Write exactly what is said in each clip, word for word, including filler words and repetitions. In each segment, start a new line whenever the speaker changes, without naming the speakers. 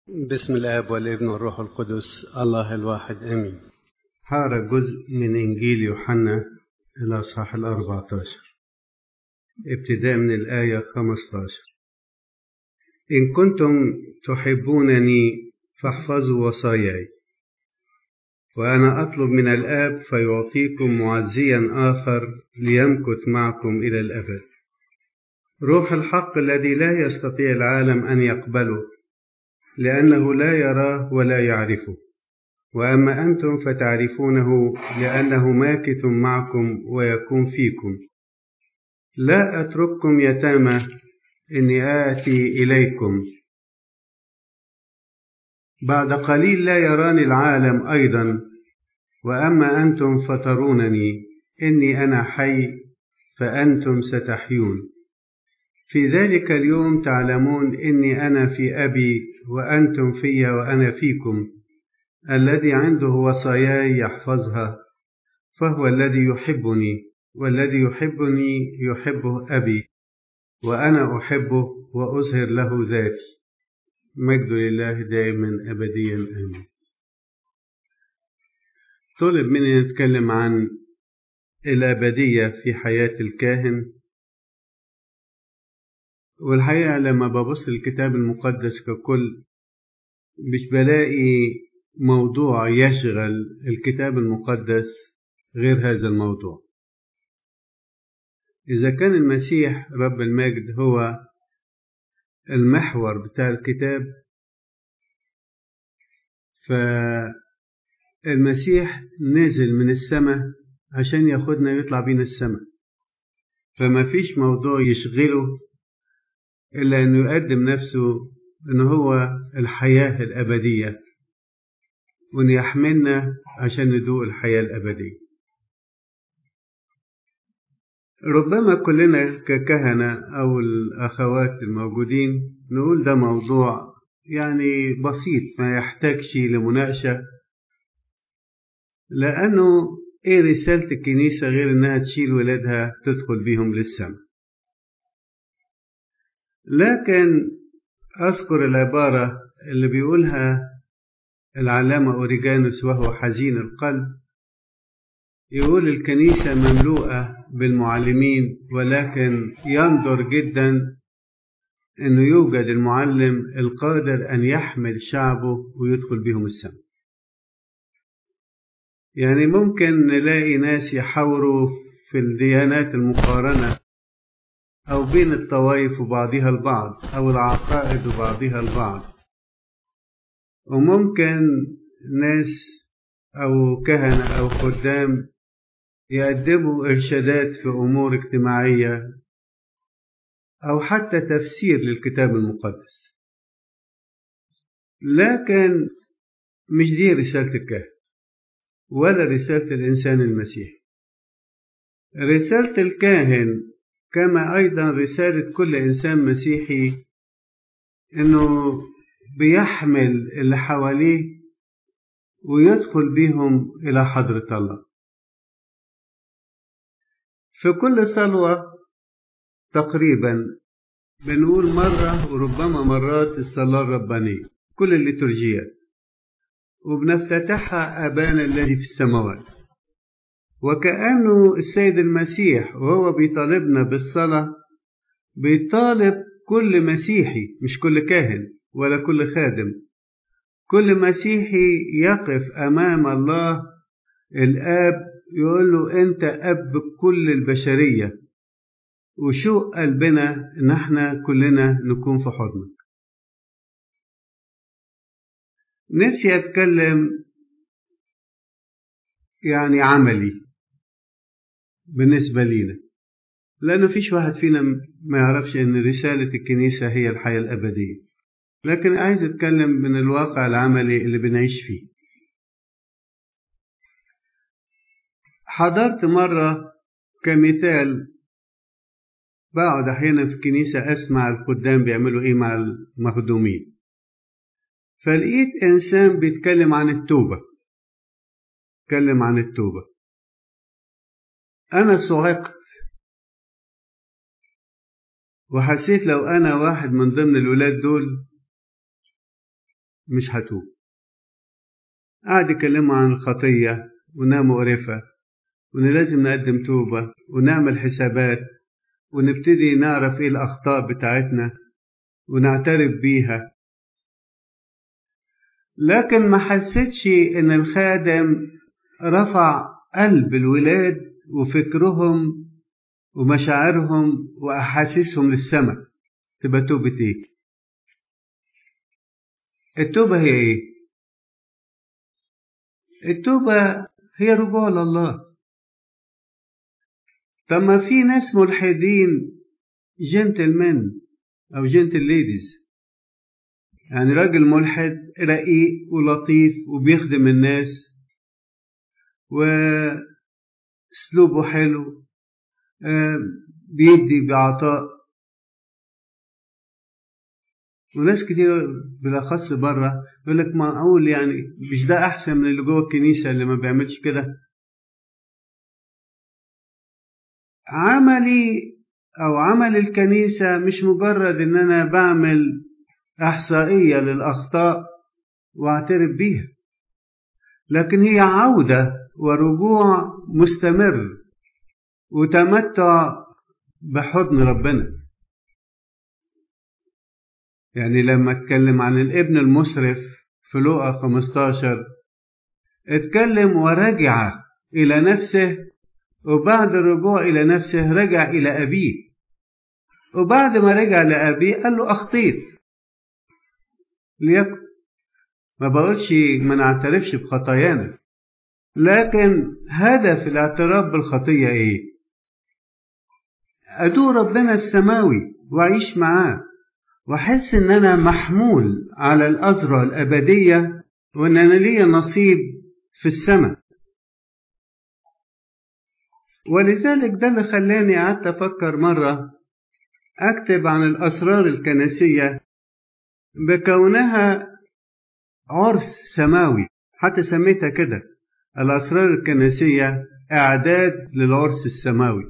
بسم الآب والابن والروح القدس الله الواحد آمين. هقرا جزء من إنجيل يوحنا الأصحاح الأربعة عشر ابتداء من الآية خمسة عشر. إن كنتم تحبونني فاحفظوا وصاياي، وأنا أطلب من الآب فيعطيكم معزيا آخر ليمكث معكم إلى الأبد، روح الحق الذي لا يستطيع العالم أن يقبله لأنه لا يراه ولا يعرفه، وأما أنتم فتعرفونه لأنه ماكث معكم ويكون فيكم. لا أترككم يتامى، إني آتي إليكم. بعد قليل لا يراني العالم أيضا، وأما أنتم فترونني، إني أنا حي فأنتم ستحيون. في ذلك اليوم تعلمون إني أنا في أبي وأنتم في وأنا فيكم. الذي عنده وصاياي يحفظها فهو الذي يحبني، والذي يحبني يحبه أبي، وأنا أحبه وأظهر له ذاتي. مجد لله دائما أبديا آمين. طلب مني نتكلم عن الأبدية في حياة الكاهن، والحقيقة لما ببص الكتاب المقدس ككل مش بلاقي موضوع يشغل الكتاب المقدس غير هذا الموضوع. إذا كان المسيح رب المجد هو المحور بتاع الكتاب، فالمسيح نزل من السماء عشان ياخدنا يطلع بينا السماء، فما فيش موضوع يشغله إلا أنه يقدم نفسه أنه هو الحياة الأبدية، وأن يحملنا عشان ندوق الحياة الأبدية. ربما كلنا ككهنة أو الأخوات الموجودين نقول ده موضوع يعني بسيط ما يحتاجش لمناقشة، لأنه إيه رسالة الكنيسة غير أنها تشيل ولادها تدخل بيهم للسماء. لكن أذكر العبارة اللي بيقولها العلامة أوريجانوس وهو حزين القلب، يقول الكنيسة مملوءة بالمعلمين، ولكن يندر جدا أنه يوجد المعلم القادر أن يحمل شعبه ويدخل بهم السماء. يعني ممكن نلاقي ناس يحاوروا في الديانات المقارنة أو بين الطوائف وبعضها البعض أو العقائد وبعضها البعض، وممكن ناس أو كهنة أو خدام يقدموا إرشادات في أمور اجتماعية أو حتى تفسير للكتاب المقدس، لكن مش دي رسالة الكاهن ولا رسالة الإنسان المسيحي. رسالة الكاهن كما أيضا رسالة كل إنسان مسيحي إنه بيحمل اللي حواليه ويدخل بيهم إلى حضرة الله. في كل صلوة تقريبا بنقول مرة وربما مرات الصلاة الربانية كل الليتورجيات، وبنفتتحها أبانا الذي في السماوات، وكأنه السيد المسيح وهو بيطالبنا بالصلاة بيطالب كل مسيحي، مش كل كاهن ولا كل خادم، كل مسيحي يقف أمام الله الآب يقول له أنت أب كل البشرية، وشوق قلبنا إن احنا كلنا نكون في حضنك. نفسي أتكلم يعني عملي بالنسبة لينا، لأنه فيش واحد فينا ما يعرفش أن رسالة الكنيسة هي الحياة الأبدية، لكن عايز أتكلم من الواقع العملي اللي بنعيش فيه. حضرت مرة كمثال بقعد أحيانا في الكنيسة أسمع الخدام بيعملوا إيه مع المخدومين، فلقيت إنسان بيتكلم عن التوبة، بيتكلم عن التوبة. أنا صعقت وحسيت لو أنا واحد من ضمن الولاد دول مش هتوب. قعد يكلموا عن الخطية وإنها مقرفة وإن لازم نقدم توبة ونعمل حسابات ونبتدي نعرف إيه الأخطاء بتاعتنا ونعترف بيها. لكن ما حسيتش إن الخادم رفع قلب الولاد وفكرهم ومشاعرهم وأحاسيسهم للسماء. تبقى توبة إيه؟ التوبة هي إيه؟ التوبة هي رجوع لله. طب ما في ناس ملحدين جنتلمان أو جنتل ليديز، يعني راجل ملحد رقيق ولطيف وبيخدم الناس وأسلوبه حلو، بيدي بعطاء، وناس كتير بالأخص بره يقول لك معقول يعني مش ده أحسن من اللي جوه الكنيسة اللي ما بيعملش كده؟ عملي أو عمل الكنيسة مش مجرد إن أنا بعمل إحصائية للأخطاء واعترف بيها، لكن هي عودة ورجوع مستمر وتمتع بحضن ربنا. يعني لما اتكلم عن الابن المسرف في لوقا خمستاشر اتكلم ورجع إلى نفسه، وبعد الرجوع إلى نفسه رجع إلى أبيه، وبعد ما رجع لأبيه قال له أخطيت ليكن. ما بقولش ما نعترفش بخطايانا، لكن هدف الاعتراف بالخطية إيه؟ أدعو ربنا السماوي وأعيش معاه وأحس إن أنا محمول على الأزرع الأبدية وإن أنا ليا نصيب في السماء. ولذلك ده اللي خلاني قعدت أفكر مرة أكتب عن الأسرار الكنسية بكونها عرس سماوي، حتى سميتها كده الأسرار الكنسية إعداد للعرس السماوي.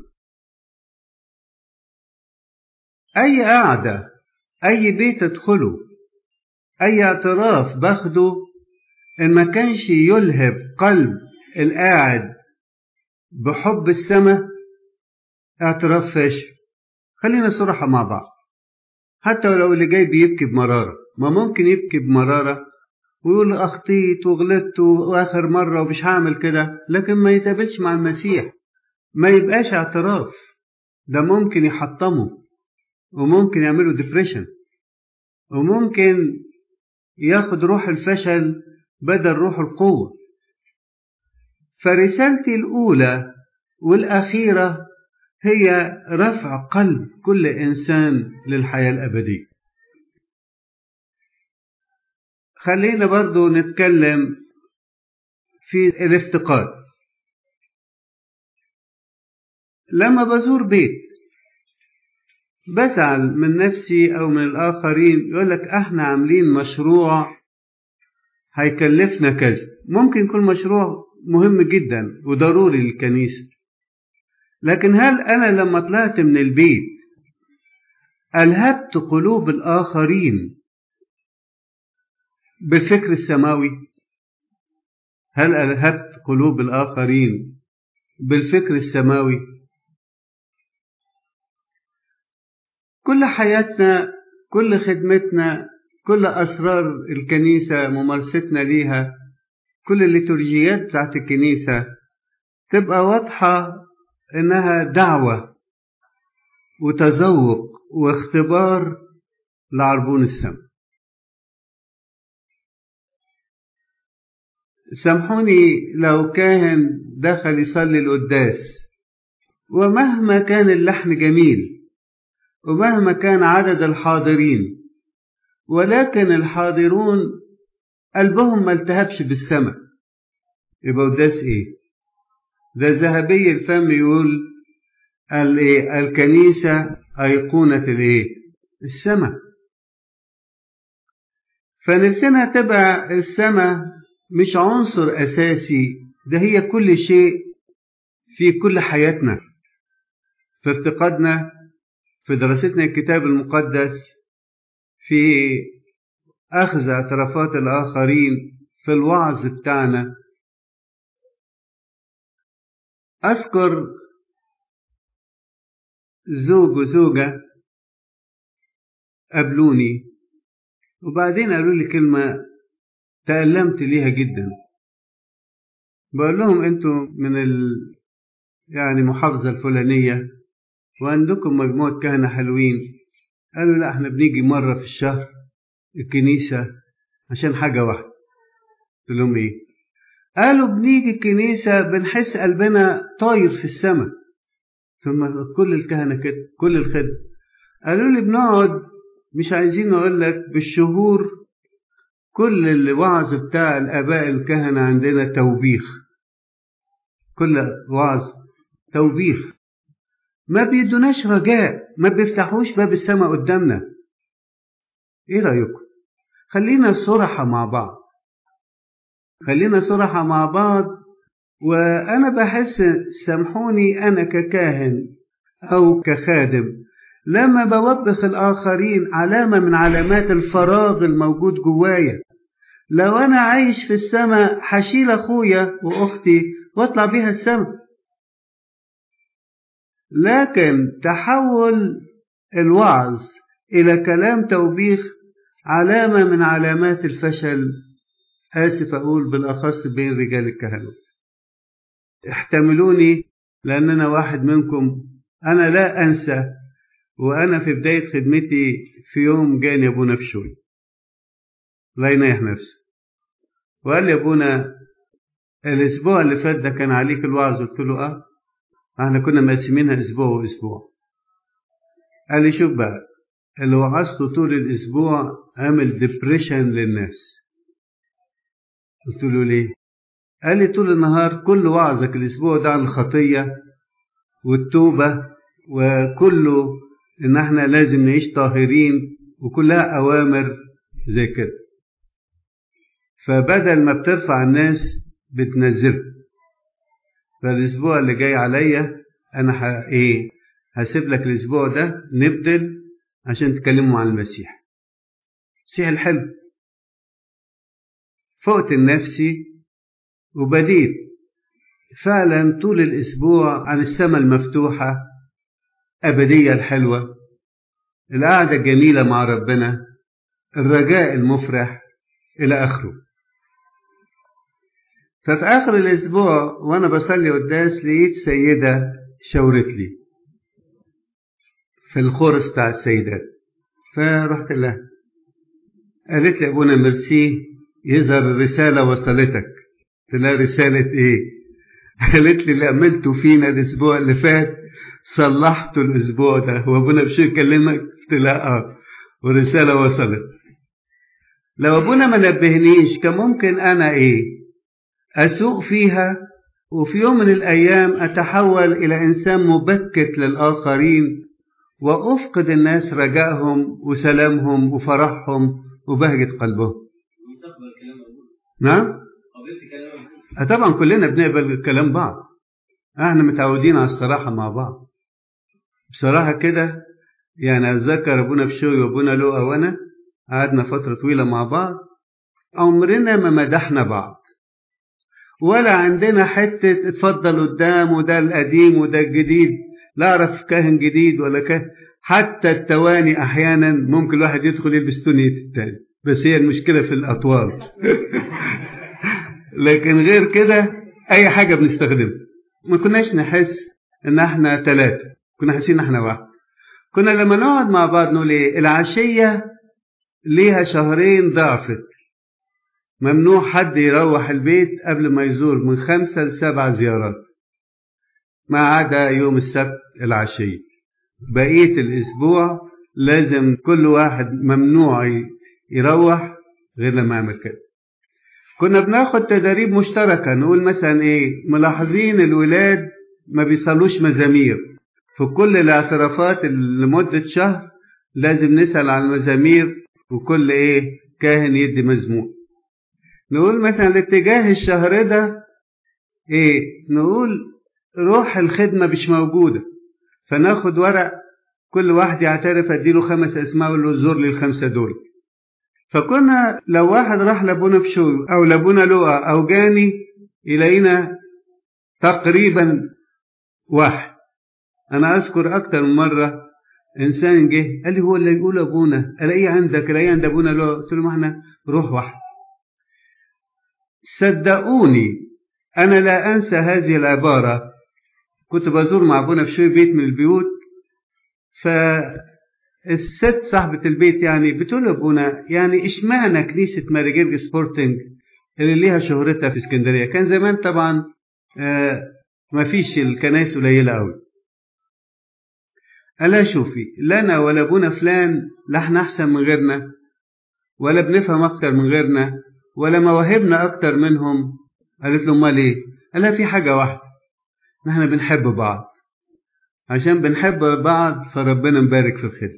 أي قعدة، أي بيت أدخله، أي اعتراف باخده إن ما كانش يلهب قلب القاعد بحب السماء اعتراف فاشل. خلينا صراحة مع بعض، حتى ولو اللي جاي بيبكي بمرارة، ما ممكن يبكي بمرارة ويقول أخطيت وغلطت وآخر مرة ومش هعمل كده، لكن ما يتقابلش مع المسيح، ما يبقاش اعتراف. ده ممكن يحطمه وممكن يعمله ديبريشن وممكن ياخد روح الفشل بدل روح القوة. فرسالتي الأولى والأخيرة هي رفع قلب كل إنسان للحياة الأبدية. خلينا برضو نتكلم في الافتقاد. لما بزور بيت بزعل من نفسي أو من الآخرين، يقولك احنا عاملين مشروع هيكلفنا كذا. ممكن يكون مشروع مهم جدا وضروري للكنيسة، لكن هل أنا لما طلعت من البيت ألهبت قلوب الآخرين بالفكر السماوي؟ هل ألهبت قلوب الآخرين بالفكر السماوي؟ كل حياتنا، كل خدمتنا، كل أسرار الكنيسة ممارستنا ليها، كل الليتورجيات بتاعت الكنيسة تبقى واضحة إنها دعوة وتذوق واختبار لعربون السماء. سامحوني لو كاهن دخل يصلي القداس ومهما كان اللحن جميل ومهما كان عدد الحاضرين، ولكن الحاضرون قلبهم ما التهبش بالسماء، يبقى قداس ايه؟ ده ذهبي الفم يقول الايه؟ الكنيسة أيقونة الايه؟ السماء. فنفسنا تبقى السماء مش عنصر أساسي، ده هي كل شيء في كل حياتنا، في افتقادنا، في دراستنا الكتاب المقدس، في أخذ اعترافات الآخرين في الوعظ بتاعنا. أذكر زوج وزوجة قابلوني وبعدين قالوا لي كلمة تألمت ليها جدا. بقول لهم أنتوا من ال... يعني محافظة الفلانية وعندكم مجموعة كهنة حلوين. قالوا لا احنا بنيجي مرة في الشهر الكنيسة عشان حاجة واحدة. قلت لهم ايه؟ قالوا بنيجي الكنيسة بنحس قلبنا طاير في السماء. ثم كل الكهنة كده كل الخدمة قالوا لي بنقعد مش عايزين نقول لك بالشهور كل الوعظ بتاع الآباء الكهنة عندنا توبيخ. كل وعظ توبيخ، ما بيدوناش رجاء، ما بيفتحوش باب السماء قدامنا. ايه رأيكم؟ خلينا صراحة مع بعض، خلينا صراحة مع بعض. وأنا بحس سامحوني أنا ككاهن أو كخادم لما بوبخ الآخرين علامة من علامات الفراغ الموجود جوايا. لو أنا عايش في السماء حشيل أخويا وأختي واطلع بيها السماء، لكن تحول الوعظ إلى كلام توبيخ علامة من علامات الفشل. آسف أقول بالأخص بين رجال الكهنوت. احتملوني لأن أنا واحد منكم. أنا لا أنسى وأنا في بداية خدمتي في يوم جاني أبونا بشوي لا ينيح نفسه وقال لي أبونا الأسبوع اللي فات ده كان عليك الوعظ. قلت له أه احنا كنا مقسمينها أسبوع وأسبوع. قال لي شوف بقى اللي وعظته طول الأسبوع عامل ديبريشن للناس. قلت له ليه؟ قال لي طول النهار كل وعظك الأسبوع ده عن الخطية والتوبة وكله إن احنا لازم نعيش طاهرين وكلها أوامر زي كده، فبدل ما بترفع الناس بتنزل. فالأسبوع اللي جاي عليا أنا ح... إيه هسيب لك الأسبوع ده نبدل عشان تكلموا عن المسيح. المسيح الحلو. فقت النفسي وبديت فعلا طول الأسبوع عن السماء المفتوحة، أبدية الحلوة، القعدة الجميلة مع ربنا، الرجاء المفرح إلى آخره. ففي آخر الأسبوع وأنا بصلي قداس لقيت سيدة شاورت لي في الخورس بتاع السيدات. فرحت لها قالت لي أبونا ميرسي يظهر الرسالة وصلتك. قلت لها رسالة إيه؟ قالت لي اللي عملته فينا الأسبوع اللي فات صلحته الأسبوع ده وأبونا بشوي كلمك. قلت لها آه والرسالة وصلت. لو أبونا ما نبهنيش كان ممكن أنا إيه أسوق فيها وفي يوم من الأيام أتحول إلى إنسان مبكت للآخرين وأفقد الناس رجائهم وسلامهم وفرحهم وبهجة قلبهم. نعم؟ طبعا كلنا بنقبل كلام بعض، احنا متعودين على الصراحة مع بعض. بصراحة كده يعني أتذكر أبونا بشوي وأبونا لؤى وأنا قعدنا فترة طويلة مع بعض عمرنا ما مدحنا بعض ولا عندنا حتة اتفضل قدام وده القديم وده الجديد، لا أعرف كاهن جديد ولا كاهن. حتى التواني أحيانا ممكن الواحد يدخل يلبس تونية التاني، بس هي المشكلة في الأطوال. لكن غير كده أي حاجة بنستخدمها. ما كناش نحس إن احنا ثلاثة، كنا حاسين إن احنا واحد. كنا لما نقعد مع بعض نقول إيه العشية ليها شهرين ضعفت، ممنوع حد يروح البيت قبل ما يزور من خمسة لسبع زيارات ما عدا يوم السبت العشية. بقية الأسبوع لازم كل واحد ممنوع يروح غير لما يعمل كده. كنا بناخد تدريب مشتركة نقول مثلا إيه ملاحظين الولاد ما بيصلوش مزامير، في كل الاعترافات لمدة شهر لازم نسأل عن المزامير وكل إيه كاهن يدي مزمور. نقول مثلا الاتجاه الشهر ده إيه نقول روح الخدمة مش موجودة، فناخد ورق كل واحد يعترف اديله خمس اسماء وله زور لي الخمسة دول. فكنا لو واحد راح لابونا بشوي أو لابونا لؤى أو جاني إلينا تقريبا واحد. أنا أذكر أكتر من مرة إنسان جه قال لي هو اللي يقول أبونا ألاقيه عندك ألاقيه عند أبونا لؤى. قلت له ما احنا روح واحد. صدقوني أنا لا أنسى هذه العبارة. كنت بزور مع أبونا بشوي بيت من البيوت، فالست صاحبة البيت يعني بتقول أبونا يعني إشمعنى كنيسة ماري جرجس سبورتنج اللي ليها شهرتها في اسكندرية؟ كان زمان طبعا آه ما فيش الكنائس قليلة أوي. ألا شوفي لنا ولا أبونا فلان لا احنا أحسن من غيرنا ولا بنفهم أكتر من غيرنا ولا مواهبنا أكتر منهم. قالت له امال ايه؟ قال لها في حاجة واحدة، نحن بنحب بعض، عشان بنحب بعض فربنا مبارك في الخدمة.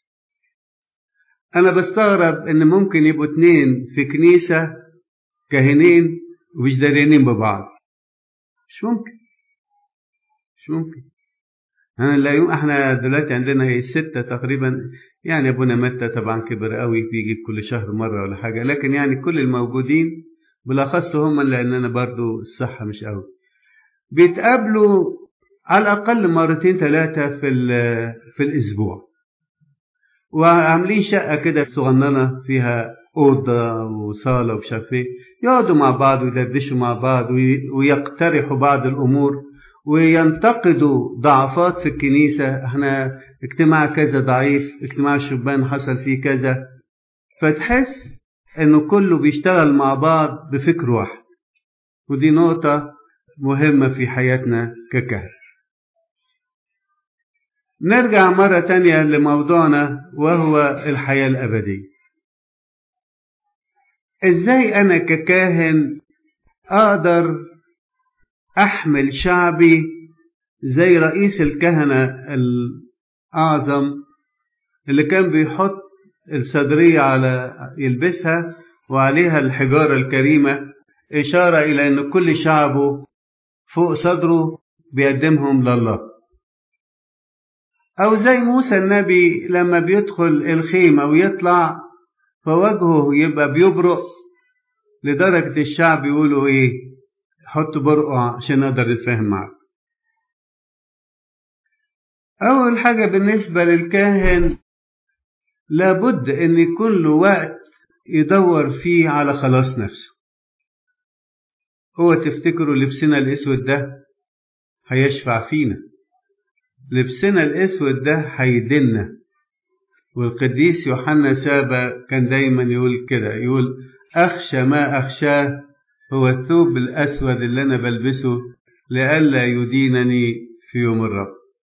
أنا بستغرب إن ممكن يبقوا اتنين في كنيسة كاهنين ومش داريانين ببعض. مش ممكن مش ممكن أنا لا يوم احنا دلوقتي عندنا هي ستة تقريبا، يعني أبونا متى طبعا كبر قوي بيجي كل شهر مرة ولا حاجة، لكن يعني كل الموجودين بالأخص هم لأننا برضو الصحة مش قوي بيتقابلوا على الأقل مرتين ثلاثة في في الأسبوع، وعاملين شقة كده صغننة فيها أوضة وصالة وشافيه، يقعدوا مع بعض ويدردشوا مع بعض ويقترحوا بعض الأمور وينتقدوا ضعفات في الكنيسة. احنا اجتماع كذا ضعيف، اجتماع الشبان حصل فيه كذا، فتحس انه كله بيشتغل مع بعض بفكر واحد. ودي نقطة مهمة في حياتنا ككهنة. نرجع مرة تانية لموضوعنا وهو الحياة الأبدية. ازاي انا ككاهن اقدر احمل شعبي زي رئيس الكهنة الاعظم اللي كان بيحط الصدرية على يلبسها وعليها الحجارة الكريمة اشارة الى ان كل شعبه فوق صدره بيقدمهم لله. او زي موسى النبي لما بيدخل الخيمة ويطلع فوجهه يبقى بيبرق لدرجة الشعب يقولوا ايه حط برقه عشان نقدر نتفاهم معه. اول حاجة بالنسبة للكاهن لابد ان يكون له وقت يدور فيه على خلاص نفسه. هو تفتكروا لبسنا الاسود ده هيشفع فينا؟ لبسنا الاسود ده هيدنا. والقديس يوحنا سابا كان دايما يقول كده، يقول أخشى ما أخشاه هو الثوب الأسود اللي أنا بلبسه لئلا يدينني في يوم الرب.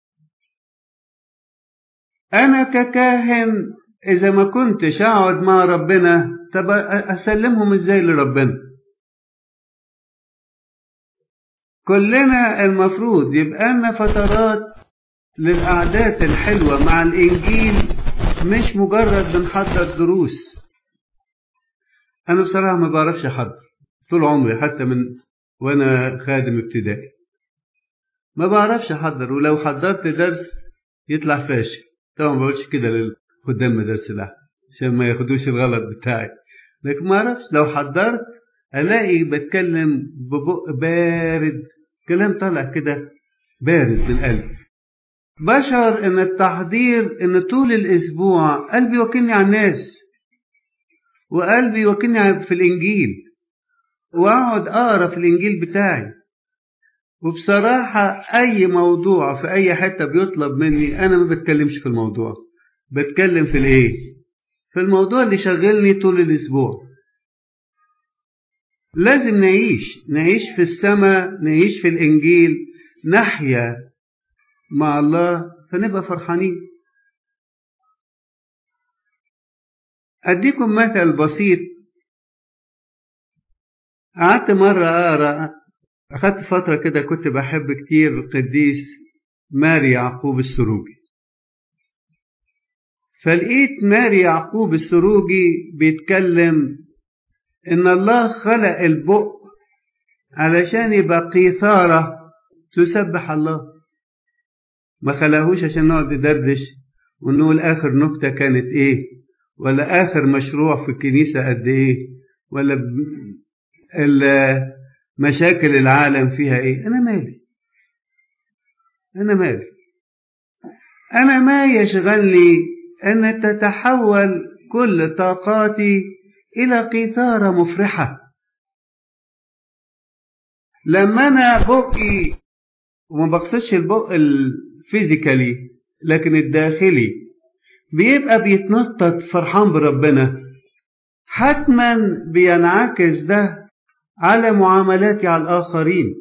أنا ككاهن إذا ما كنتش أقعد مع ربنا طب أسلمهم إزاي لربنا؟ كلنا المفروض يبقى لنا فترات للقعدات الحلوة مع الإنجيل، مش مجرد بنحضر دروس. أنا بصراحة ما بعرفش أحضر طول عمري، حتى من وأنا خادم ابتدائي ما بعرفش أحضر، ولو حضرت درس يطلع فاشل. طبعا ما بقولش كده للخدام مدارس الأحد عشان ما ياخدوش الغلط بتاعي، لكن ما أعرفش لو حضرت ألاقي بتكلم ببق بارد، كلام طالع كده بارد من قلبي. بشعر ان التحضير ان طول الاسبوع قلبي وكني على الناس وقلبي وكني في الانجيل، واقعد اقرا في الانجيل بتاعي. وبصراحة اي موضوع في اي حتة بيطلب مني انا ما بتكلمش في الموضوع، بتكلم في الايه؟ في الموضوع اللي شغلني طول الاسبوع. لازم نعيش نعيش في السماء، نعيش في الانجيل، نحيا مع الله فنبقى فرحانين. أديكم مثل بسيط. قعدت مرة أقرأ، أخدت فترة كده كنت بحب كتير القديس ماري يعقوب السروجي، فلقيت ماري يعقوب السروجي بيتكلم إن الله خلق البق علشان يبقى قيثارة تسبح الله، ما خلقهوش عشان نقعد ندردش ونقول آخر نكتة كانت إيه ولا آخر مشروع في الكنيسة قد إيه، ولا مشاكل العالم فيها إيه. أنا مالي أنا مالي أنا ما يشغلني أن تتحول كل طاقاتي إلى قيثارة مفرحة. لما أنا بقي، وما بقصدش البق الفيزيكالي لكن الداخلي، بيبقى بيتنطط فرحان بربنا، حتما بينعكس ده على معاملاتي على الآخرين.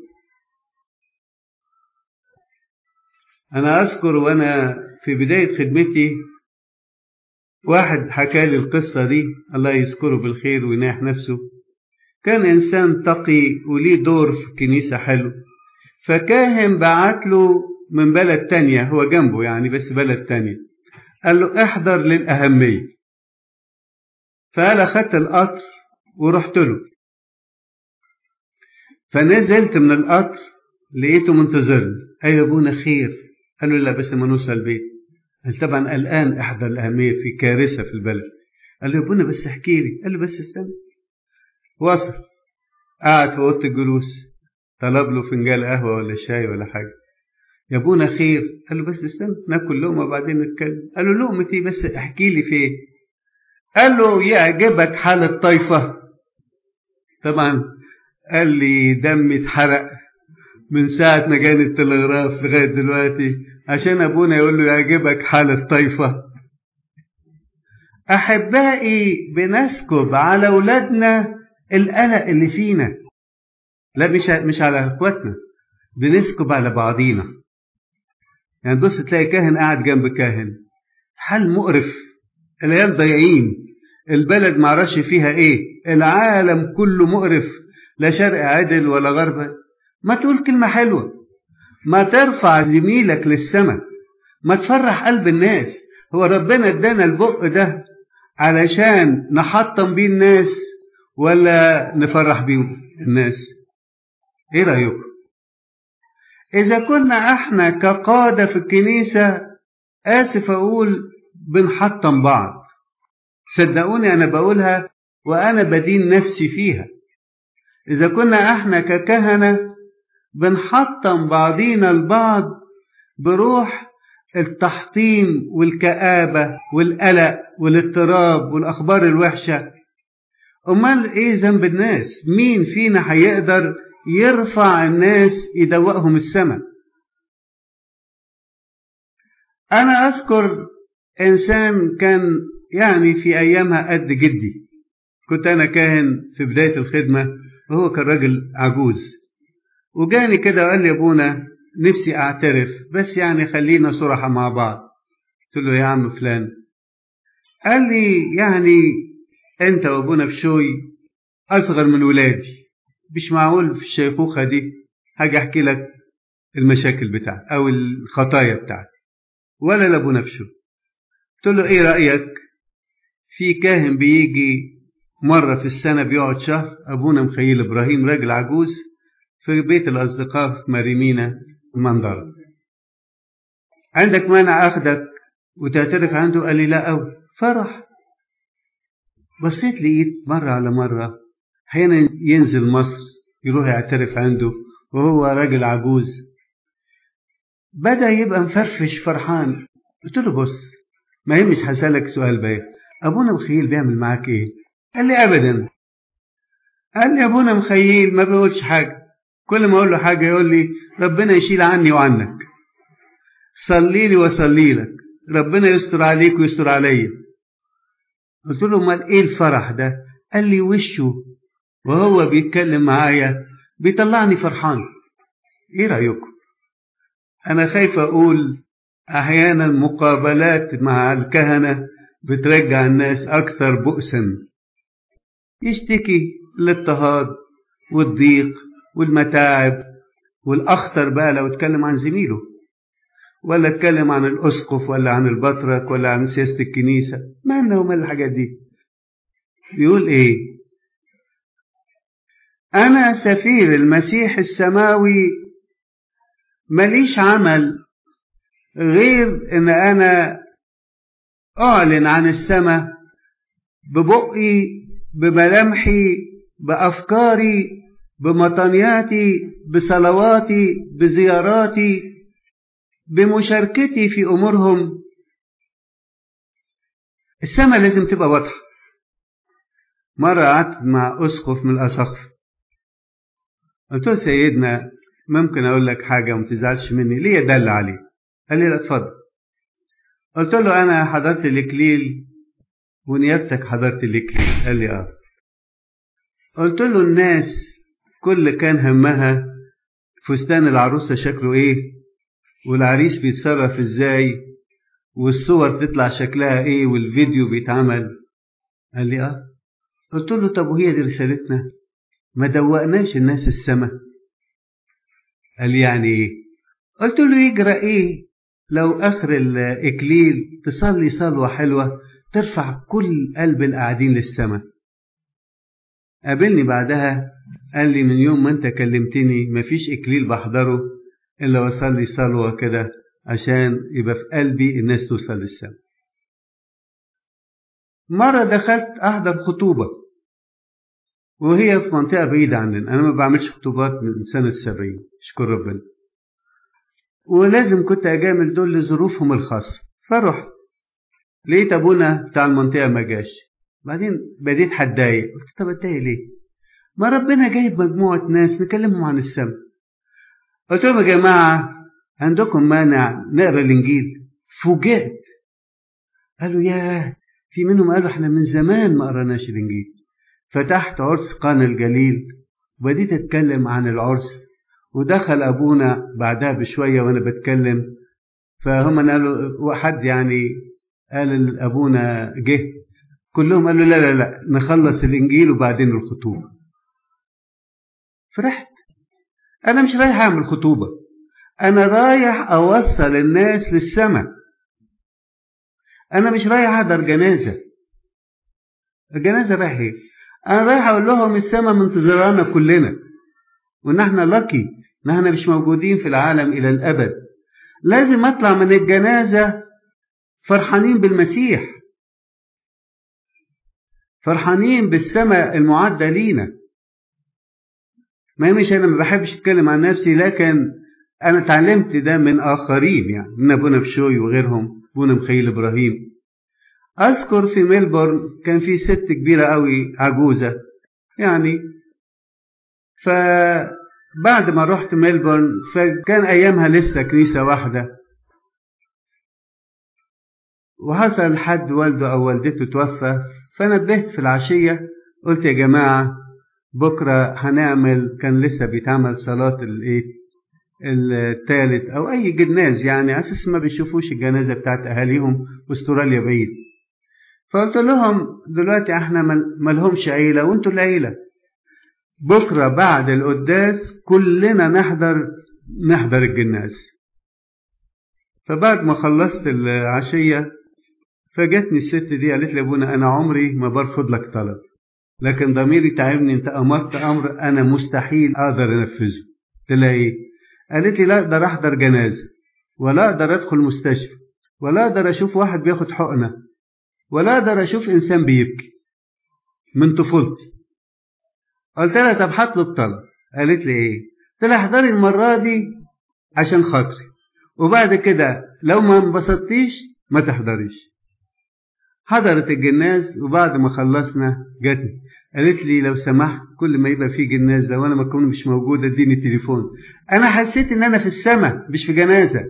أنا أذكر وأنا في بداية خدمتي واحد حكى لي القصة دي، الله يذكره بالخير ويناح نفسه. كان إنسان تقي وليه دور في الكنيسة حلو، فكاهن بعت له من بلد تانية، هو جنبه يعني بس بلد تانية، قال له احضر للأهمية. فقال أخدت القطر ورحت له، فنزلت من القطر لقيته منتظرني. أيوة يا أبونا خير؟ قال له لا بس ما نوصل البيت. قال طبعا الآن احضر الأهمية في كارثة في البلد. قال له يا أبونا بس احكي لي. قال له بس استنى. وصل، قعد في أوضة الجلوس، طلب له فنجان قهوة ولا شاي ولا حاجة. يا أبونا خير؟ قال له بس استنى ناكل لقمة بعدين نتكلم. قال له لقمتي بس احكي لي فين. قال له يعجبك حال الطايفة؟ طبعا قال لي دمي اتحرق من ساعة ما جاني التلغراف لغاية دلوقتي عشان أبونا يقول له يعجبك حال الطايفة. أحبائي بنسكب على أولادنا القلق اللي فينا، لا مش مش على اخواتنا، بنسكب على بعضينا. يعني بص تلاقي كاهن قاعد جنب كاهن، حال مقرف، العيال ضايعين، البلد معرفش فيها ايه، العالم كله مقرف، لا شرق عدل ولا غرب. ما تقول كلمة حلوة، ما ترفع زميلك للسماء، ما تفرح قلب الناس. هو ربنا ادانا البق ده علشان نحطم بيه الناس ولا نفرح بيه الناس؟ ايه رأيكم؟ إذا كنا احنا كقادة في الكنيسة، آسف أقول بنحطم بعض، صدقوني أنا بقولها وأنا بدين نفسي فيها. إذا كنا احنا ككهنة بنحطم بعضينا البعض بروح التحطيم والكآبة والقلق والاضطراب والأخبار الوحشة، أمال إيه ذنب الناس؟ مين فينا هيقدر يرفع الناس يدوقهم السماء؟ أنا أذكر إنسان كان يعني في أيامها قد جدي، كنت أنا كاهن في بداية الخدمة وهو كان راجل عجوز، وجاني كده وقال لي يا أبونا نفسي أعترف بس يعني خلينا صراحة مع بعض. قلت له يا عم فلان. قال لي يعني أنت وأبونا بشوي أصغر من ولادي، مش معقول في الشيخوخة دي هاجي أحكي لك المشاكل بتاعتي أو الخطايا بتاعتي ولا لأبونا بشوي. قلت له إيه رأيك في كاهن بيجي مرة في السنة بيقعد شهر، أبونا مخيل إبراهيم راجل عجوز في بيت الأصدقاء في مريمينا المنظرة، عندك مانع أخدك وتعترف عنده؟ قال لي لا أوي. فرح. بصيت لقيت مرة على مرة حين ينزل مصر يروح يعترف عنده وهو راجل عجوز، بدأ يبقى مفرفش فرحان. قلت له بص ما هي مش هسألك سؤال بقى، أبونا مخيل بيعمل معاك إيه؟ قال لي أبدا. قال لي أبونا مخيل ما بيقولش حاجة، كل ما أقول له حاجة يقول لي ربنا يشيل عني وعنك، صلي لي وصلي لك، ربنا يستر عليك ويستر عليا. قلت له امال ايه الفرح ده؟ قال لي وشه وهو بيتكلم معايا بيطلعني فرحان. ايه رأيكم؟ انا خايف اقول احيانا مقابلات مع الكهنة بترجع الناس اكثر بؤسا، يشتكي الاضطهاد والضيق والمتاعب، والاخطر بقى لو اتكلم عن زميله ولا اتكلم عن الاسقف ولا عن البطرك ولا عن سياسة الكنيسة، ما لنا وما الحاجات دي. بيقول ايه؟ انا سفير المسيح السماوي ماليش عمل غير ان انا اعلن عن السماء ببقي، بملامحي، بأفكاري، بمطنياتي، بصلواتي، بزياراتي، بمشاركتي في أمورهم. السماء لازم تبقى واضحة. مرة قعدت مع أسقف من الأساقفة، قلت له سيدنا ممكن أقول لك حاجة وما تزعلش مني؟ ليه دل عليه؟ قال لي لا اتفضل. قلت له أنا حضرت الإكليل ونيافتك حضرت الإكليل. قال لي آه. قلت له الناس كل كان همها فستان العروسة شكله إيه، والعريس بيتصرف إزاي، والصور تطلع شكلها إيه، والفيديو بيتعمل. قال لي آه. قلت له طب وهي دي رسالتنا؟ ما دوقناش الناس السماء؟ قال لي يعني إيه؟ قلت له يجرى إيه لو آخر الإكليل تصلي صلوة حلوة ترفع كل قلب القاعدين للسماء. قابلني بعدها قال لي من يوم ما انت كلمتني مفيش إكليل بحضره إلا وصلي صلوة كده عشان يبقى في قلبي الناس توصل للسماء. مرة دخلت أحضر خطوبة وهي في منطقة بعيدة عننا، أنا ما بعملش خطوبات من سنة السبعين شكر ربنا، ولازم كنت أجامل دول لظروفهم الخاصة. فرحت لقيت أبونا بتاع المنطقة ما جاش. بعدين بديت هتضايق، قلت طب أتضايق ليه؟ ما ربنا جايب مجموعة ناس نكلمهم عن السماء. قلت لهم يا جماعة عندكم مانع نقرأ الإنجيل؟ فوجئت، قالوا ياه، في منهم قالوا احنا من زمان ما قرأناش الإنجيل. فتحت عرس قانا الجليل وبديت أتكلم عن العرس، ودخل أبونا بعدها بشوية وأنا بتكلم، فهم قالوا وحد يعني قال أبونا جه، كلهم قالوا لا لا لا نخلص الإنجيل وبعدين الخطوبة. فرحت. أنا مش رايح أعمل خطوبة، أنا رايح أوصل الناس للسماء. أنا مش رايح أحضر جنازة. الجنازة رايح إيه؟ أنا رايح أقول لهم السماء منتظرانا كلنا، وإن إحنا لاكي إن إحنا مش موجودين في العالم إلى الأبد. لازم أطلع من الجنازة فرحانين بالمسيح، فرحانين بالسماء المعدة لينا. ما مش أنا ما بحبش أتكلم عن نفسي، لكن أنا تعلمت ده من آخرين، يعني من أبونا بشوي وغيرهم، أبونا مخيل إبراهيم. أذكر في ميلبورن كان في ست كبيرة قوي عجوزة يعني، فبعد ما رحت ميلبورن فكان أيامها لسه كنيسة واحدة، وحصل حد والده أو والدته توفى، فنبهت في العشية قلت يا جماعة بكرة هنعمل، كان لسه بيتعمل صلاة الايه الثالث أو أي جناز، يعني أساس ما بيشوفوش الجنازة بتاعت أهاليهم واستراليا بعيد. فقلت لهم دلوقتي احنا ملهمش عيلة وانتوا العيلة، بكرة بعد القداس كلنا نحضر نحضر الجناز. فبعد ما خلصت العشية فجتني الست دي قالت لي ابونا أنا عمري ما برفض لك طلب، لكن ضميري تعبني، انت أمرت أمر أنا مستحيل أقدر أنفذه. قلت لها إيه؟ قالت لي لا أقدر أحضر جنازة، ولا أقدر أدخل مستشفى، ولا أقدر أشوف واحد بياخد حقنة، ولا أقدر أشوف إنسان بيبكي من طفولتي. قلت لها طب هطلب طلب. قالت لي إيه؟ قلت لها احضري المرة دي عشان خاطري، وبعد كده لو ما انبسطتيش ما تحضريش. حضرت الجناز، وبعد ما خلصنا جاتني قالت لي لو سمحت كل ما يبقى في جناز لو انا ما اكون مش موجوده اديني التليفون. انا حسيت ان انا في السماء مش في جنازه.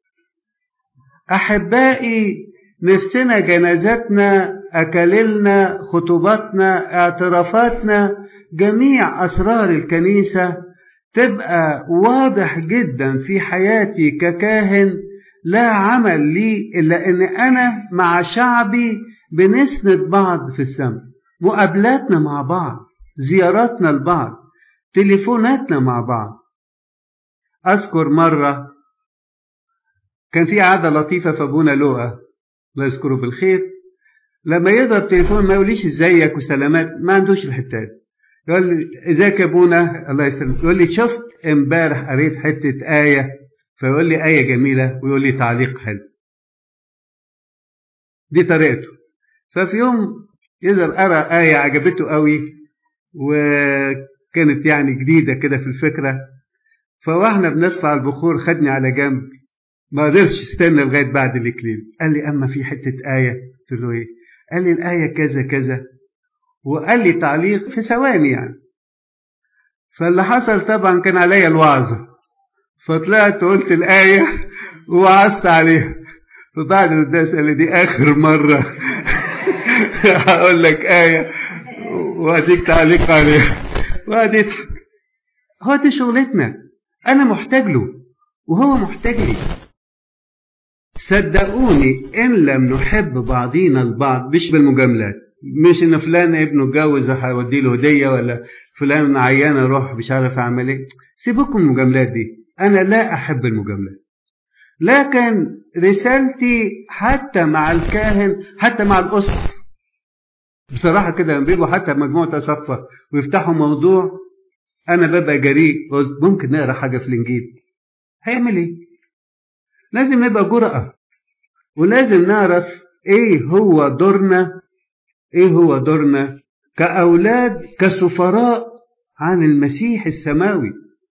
احبائي نفسنا جنازاتنا، اكاليلنا، خطوباتنا، اعترافاتنا، جميع اسرار الكنيسه تبقى واضح جدا في حياتي ككاهن، لا عمل لي إلا أن أنا مع شعبي بنسند بعض في السماء، مقابلاتنا مع بعض، زياراتنا لبعض، تليفوناتنا مع بعض. أذكر مرة كان في عادة لطيفة في أبونا لوقا الله يذكره بالخير، لما يضرب تليفون ما يقوليش ازيك وسلامات، ما عندوش الحتات، يقول لي ازيك يا ابونا الله يسلمك، يقول لي شفت امبارح قريت حتة آية، فيقول لي آية جميلة ويقول لي تعليق حلو. دي طريقته. ففي يوم يظهر قرأ آية عجبته قوي وكانت يعني جديدة كده في الفكرة، فواحنا بنرفع البخور خدني على جنب، ما قدرش استنى لغاية بعد الإكليل. قال لي أما في حتة آية. قلت له إيه؟ قال لي الآية كذا كذا، وقال لي تعليق في ثواني يعني. فاللي حصل طبعا كان عليا الوعظة، فطلعت وقلت الآية ووعظت عليها. فبعد القداس قال لي دي آخر مرة هقول لك آية وأديك تعليق عليها وقعد يضحك. هو دي شغلتنا، أنا محتاج له وهو محتاج لي. صدقوني إن لم نحب بعضينا البعض، مش بالمجاملات، مش إن فلان ابنه اتجوز هودي له هدية، ولا فلان عيانة روح مش عارف أعمل إيه، سيبكم من المجاملات دي. أنا لا أحب المجاملات، لكن رسالتي حتى مع الكاهن حتى مع الأسقف بصراحة كده، لما بيبقوا حتى مجموعة أسقفة ويفتحوا موضوع أنا ببقى جريء، قلت ممكن نقرأ حاجة في الإنجيل. هيعمل إيه؟ لازم نبقى جرأة، ولازم نعرف إيه هو دورنا، إيه هو دورنا كأولاد كسفراء عن المسيح السماوي.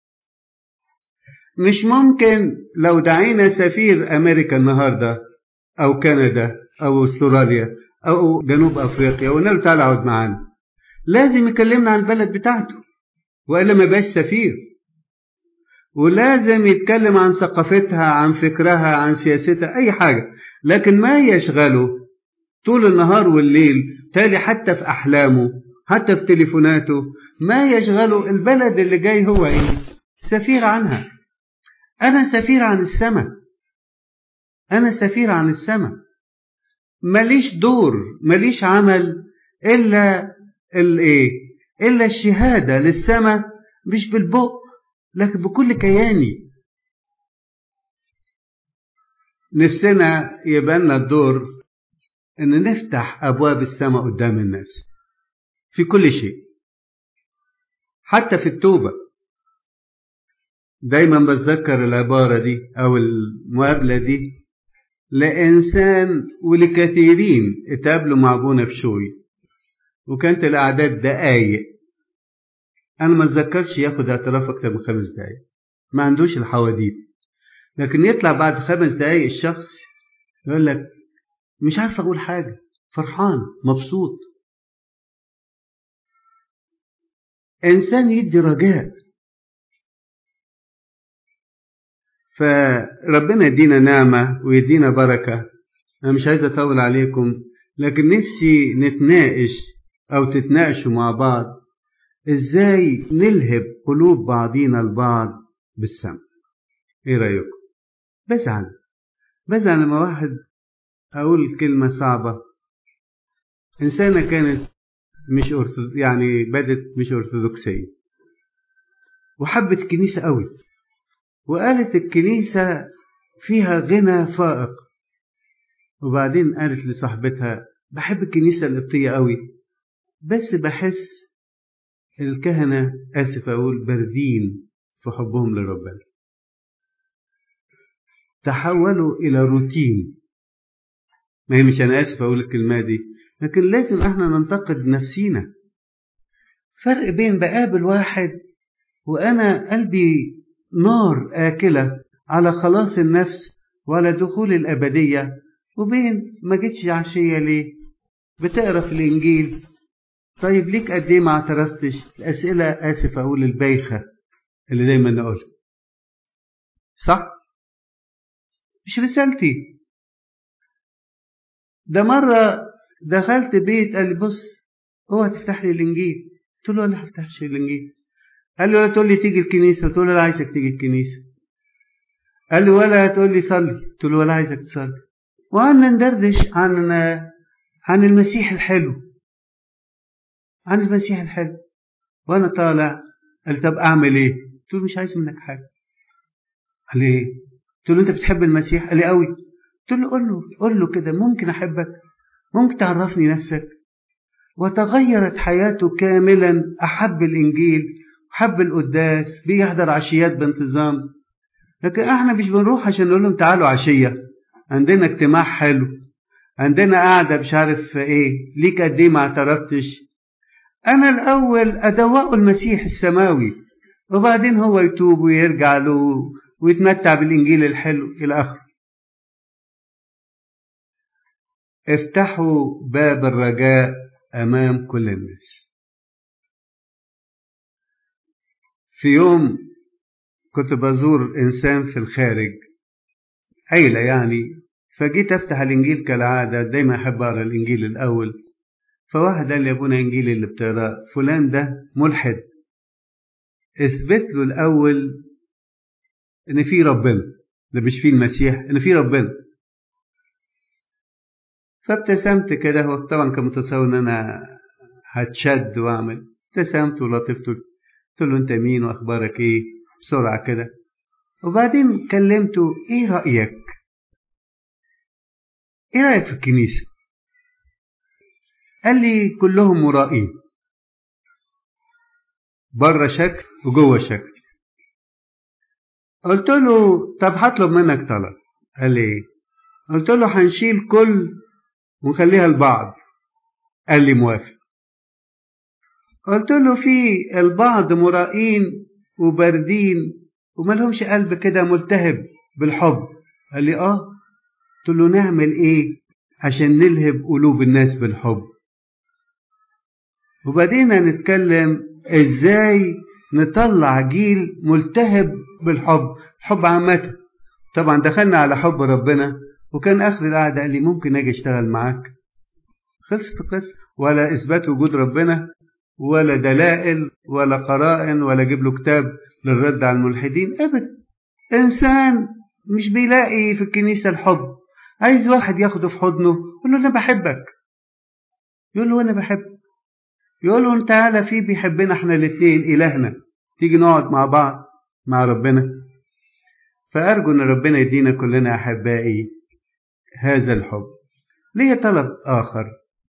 مش ممكن لو دعينا سفير أمريكا النهاردة أو كندا أو أستراليا أو جنوب أفريقيا وقلنا له تعالى اقعد معانا، لازم يكلمنا عن البلد بتاعته وإلا ما يبقاش سفير. ولازم يتكلم عن ثقافتها، عن فكرها، عن سياستها، أي حاجة. لكن ما يشغله طول النهار والليل، تالي حتى في أحلامه حتى في تليفوناته، ما يشغله البلد اللي جاي هو إيه؟ سفير عنها. أنا سفير عن السماء، أنا سفير عن السماء، ماليش دور، ماليش عمل إلا الإيه؟ إلا الشهادة للسماء، مش بالبق لكن بكل كياني. نفسنا يبقى لنا الدور إن نفتح أبواب السماء قدام الناس في كل شيء، حتى في التوبة. دايما بتذكر العبارة دي أو المقابلة دي لإنسان ولكثيرين اتقابلوا مع أبونا بشوي، وكانت الأعداد دقايق. أنا ما أتذكرش ياخد اعتراف أكتر من خمس دقايق، ما عندوش الحواديت. لكن يطلع بعد خمس دقايق الشخص يقول لك مش عارف أقول حاجة، فرحان مبسوط. إنسان يدي رجاء. فربنا يدينا نعمة ويدينا بركة. أنا مش عايز أطول عليكم، لكن نفسي نتناقش أو تتناقشوا مع بعض إزاي نلهب قلوب بعضينا البعض بالسمع. إيه رأيكم؟ بزعل بزعل لما واحد أقول كلمة صعبة. إنسانة كانت مش أرثوذ... يعني بدت مش أرثوذكسية وحبت الكنيسة قوي، وقالت الكنيسة فيها غنى فائق. وبعدين قالت لصاحبتها بحب الكنيسة القبطية قوي، بس بحس الكهنة آسف أقول باردين في حبهم لربنا، تحولوا إلى روتين. ما هي مش أنا آسف أقول الكلمة دي، لكن لازم احنا ننتقد نفسينا. فرق بين بقابل واحد وأنا قلبي نار آكلة على خلاص النفس وعلى دخول الأبدية، وبين ما جيتش عشية ليه؟ بتقرأ في الإنجيل، طيب ليك قد ايه ما اعترفتش؟ الأسئلة آسف أقول البايخة اللي دايما نقولها، صح؟ مش رسالتي. ده مرة دخلت بيت قال لي بص اوعى تفتح لي الإنجيل. قلت له لا هفتحش الإنجيل. قال لي ولا تقول لي تيجي الكنيسة. قلت له لا عايزك تيجي الكنيسة. قال لي ولا تقول لي صلي. قلت له ولا عايزك تصلي. وقعدنا ندردش عن عن المسيح الحلو، عن المسيح الحلو. وانا طالع قال طب اعمل ايه؟ قلت له مش عايز منك حاجه. قال لي ايه؟ قلت له انت بتحب المسيح؟ قال لي قوي. قلت له قول له قول له كده ممكن احبك، ممكن تعرفني نفسك. وتغيرت حياته كاملا، احب الانجيل، حب القداس، بيحضر عشيات بانتظام. لكن احنا مش بنروح عشان نقول لهم تعالوا عشيه، عندنا اجتماع حلو، عندنا قاعدة مش عارف ايه، ليك قد ايه ما اعترفتش. انا الاول ادوقه المسيح السماوي، وبعدين هو يتوب ويرجع له ويتمتع بالانجيل الحلو الى اخره. افتحوا باب الرجاء امام كل الناس. في يوم كنت بزور انسان في الخارج، عيلة يعني، فجيت افتح الانجيل كالعادة، دايما احب اقرا الانجيل الاول. فواحد قال لي: يا ابونا انجيل اللي بتقراه فلان ده ملحد، اثبت له الاول ان في ربنا، ده مش في المسيح، ان في ربنا. فابتسمت كده، هو طبعا كان متصور ان انا هتشد واعمل. ابتسمت ولطفت، قلت له: انت مين واخبارك ايه؟ بسرعه كده. وبعدين كلمته: ايه رايك ايه رايك في الكنيسه؟ قال لي: كلهم مرائين، بره شكل وجوه شكل. قلت له: طب هطلب منك طلب. قال لي: ايه؟ قلت له: هنشيل كل ونخليها لبعض. قال لي: موافق. قلت له: في البعض مرائين وباردين وملهمش قلب كده ملتهب بالحب. قال لي: اه. قلت له: نعمل ايه عشان نلهب قلوب الناس بالحب؟ وبدينا نتكلم ازاي نطلع جيل ملتهب بالحب، الحب عامة. طبعا دخلنا على حب ربنا، وكان اخر القعده قال لي: ممكن اجي اشتغل معاك؟ خلصت القصه، ولا اثبات وجود ربنا ولا دلائل ولا قرائن ولا اجيب له كتاب للرد على الملحدين ابدا. انسان مش بيلاقي في الكنيسه الحب، عايز واحد ياخده في حضنه يقول له: انا بحبك. يقول له: انا بحبك. يقول له: انت تعالى، في بيحبنا احنا الاثنين، الهنا، تيجي نقعد مع بعض مع ربنا. فارجو ان ربنا يدينا كلنا احبائي هذا الحب. ليه طلب اخر.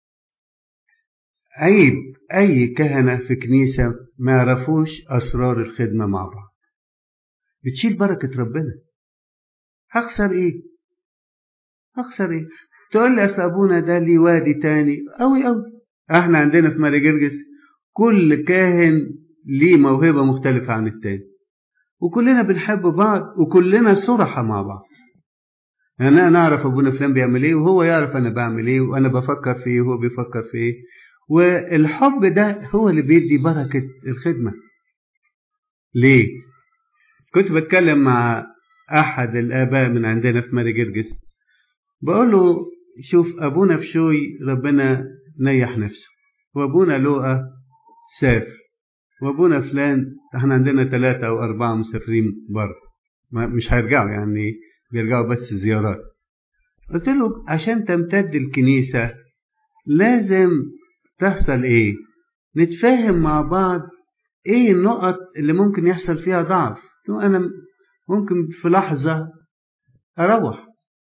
عيب اي كهنه في كنيسه ما يعرفوش اسرار الخدمه مع بعض، بتشيل بركه ربنا. هخسر ايه؟ هخسر ايه؟ تقول لي: اصل ابونا ده ليه وادي تاني قوي قوي. احنا عندنا في ماري جرجس كل كاهن ليه موهبه مختلفه عن التاني، وكلنا بنحب بعض وكلنا صرحة مع بعض. يعني انا اعرف ابونا فلان بيعمل ايه، وهو يعرف انا بعمل ايه، وانا بفكر في ايه وهو بيفكر في ايه. والحب ده هو اللي بيدي بركه الخدمه. ليه؟ كنت بتكلم مع احد الاباء من عندنا في ماري جرجس، بقول له: شوف ابونا بشوي ربنا نيح نفسه، وابونا لوقا سافر، وابونا فلان احنا عندنا ثلاثة او اربعة مسافرين بره، مش هيرجعوا، يعني بيرجعوا بس زيارات. قلت له: عشان تمتد الكنيسة لازم تحصل ايه؟ نتفاهم مع بعض ايه النقط اللي ممكن يحصل فيها ضعف. انا ممكن في لحظة اروح،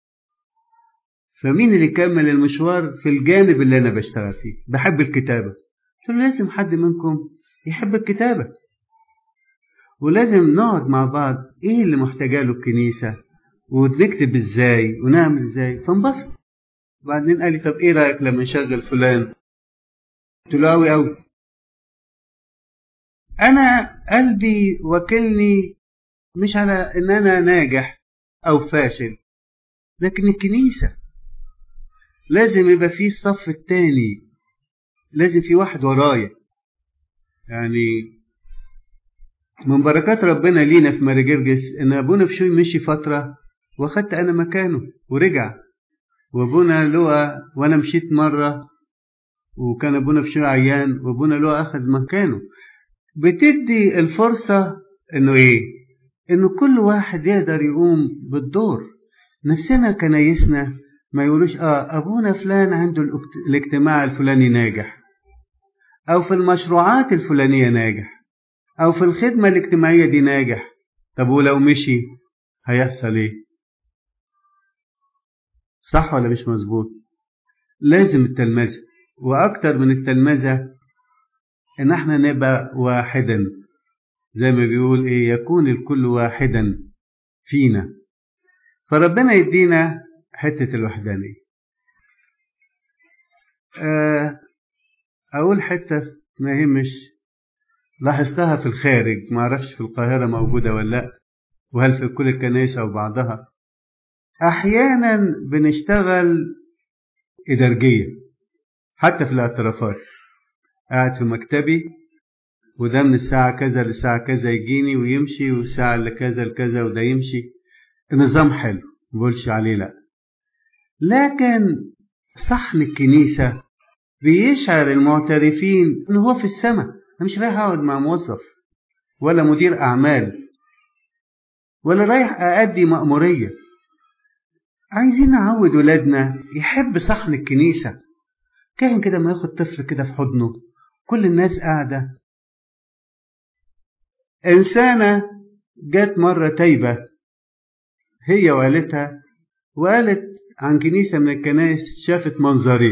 فمين اللي يكمل المشوار في الجانب اللي انا بشتغل فيه؟ بحب الكتابة. قلت له: لازم حد منكم يحب الكتابة، ولازم نقعد مع بعض ايه اللي محتاجه له الكنيسة، ونكتب ازاي ونعمل ازاي. فانبسط. وبعدين قال لي: طب ايه رأيك لما نشغل فلان؟ قلت له: قوي قوي. انا قلبي وكلني مش على ان انا ناجح او فاشل، لكن الكنيسة لازم يبقى فيه الصف التاني، لازم في واحد ورايا. يعني من بركات ربنا لينا في ماري جرجس ان ابونا بشوي مشي فترة واخدت انا مكانه ورجع، وابونا لوقا وانا مشيت مرة وكان ابونا بشوي عيان وابونا لوقا اخذ مكانه. بتدي الفرصة انه ايه؟ انه كل واحد يقدر يقوم بالدور. نفسنا كنايسنا ما يقولوش: اه ابونا فلان عنده الاجتماع الفلاني ناجح، او في المشروعات الفلانية ناجح، او في الخدمة الاجتماعية دي ناجح. طب ولو مشي هيحصل ايه؟ صح ولا مش مظبوط؟ لازم التلمذة، واكتر من التلمذة ان احنا نبقى واحدا، زي ما بيقول ايه: يكون الكل واحدا فينا. فربنا يدينا حتة الوحدانية. أقول حتة ما هي مش لاحظتها في الخارج، ما أعرفش في القاهرة موجودة ولا لأ، وهل في كل الكنائس أو بعضها. أحيانا بنشتغل إدارجية حتى في الاعترافات، قاعد في مكتبي وده من الساعة كذا للساعة كذا يجيني ويمشي، والساعة لكذا لكذا وده يمشي. النظام حلو مبقولش عليه لأ، لكن صحن الكنيسة بيشعر المعترفين إن هو في السماء. أنا مش رايح أقعد مع موظف ولا مدير أعمال ولا رايح أأدي مأمورية. عايزين نعود ولادنا يحب صحن الكنيسة. كان كده ما ياخد طفل كده في حضنه، كل الناس قاعدة. إنسانة جات مرة تايبة هي وقالتها، وقالت عن كنيسة من الكنائس شافت منظرين.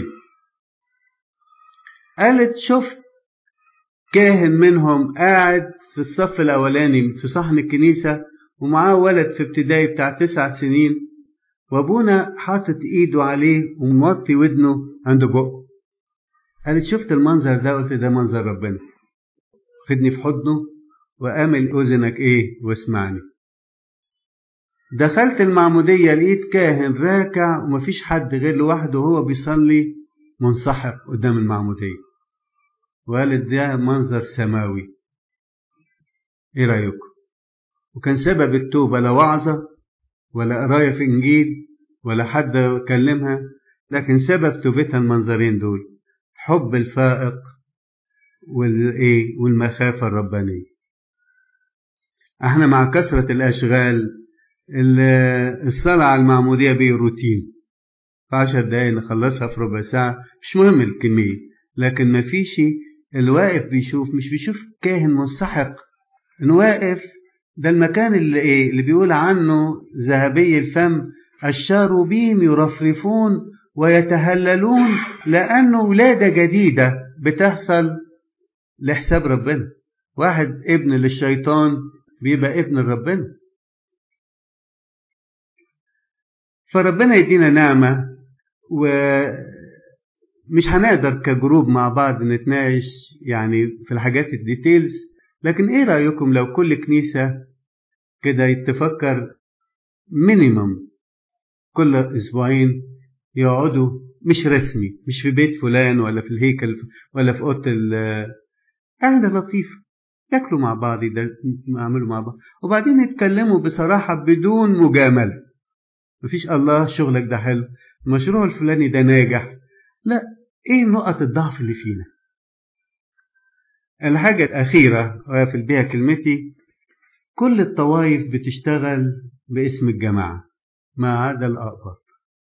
قالت شفت كاهن منهم قاعد في الصف الأولاني في صحن الكنيسة ومعاه ولد في ابتدائي بتاع تسع سنين، وابونا حاطط ايده عليه وموطي ودنه عند بقه. قالت شفت المنظر ده، قلت ده منظر ربنا، خدني في حضنه وامل اذنك ايه واسمعني. دخلت المعمودية لقيت كاهن راكع ومفيش حد غير لوحده وهو بيصلي منسحق قدام المعمودية، وقالت ده منظر سماوي. ايه رأيكم؟ وكان سبب التوبة لا وعظة ولا قراية في إنجيل ولا حد كلمها، لكن سبب توبتها المنظرين دول، حب الفائق والإيه والمخافة الربانية. احنا مع كثرة الأشغال الصلاة على المعمودية بيه روتين، في عشر دقايق نخلصها في ربع ساعة، مش مهم الكمية، لكن ما فيش الواقف بيشوف، مش بيشوف كاهن منسحق انه واقف. ده المكان اللي ايه اللي بيقول عنه ذهبي الفم، الشاروبيم يرفرفون ويتهللون، لأنه ولادة جديدة بتحصل لحساب ربنا. واحد ابن للشيطان بيبقى ابن ربنا. فربنا يدينا نعمة، ومش هنقدر كجروب مع بعض نتناقش يعني في الحاجات الديتيلز، لكن ايه رأيكم لو كل كنيسة كده يتفكر مينيمم كل اسبوعين يقعدوا، مش رسمي، مش في بيت فلان ولا في الهيكل ولا في اوضه قاعده لطيفه، ياكلوا مع بعض، يعملوا مع بعض، وبعدين يتكلموا بصراحه بدون مجامله. مفيش الله شغلك ده حلو، المشروع الفلاني ده ناجح، لا، ايه نقط الضعف اللي فينا. الحاجه الاخيره وأقفل بيها كلمتي، كل الطوائف بتشتغل باسم الجماعه ما عدا الأقباط.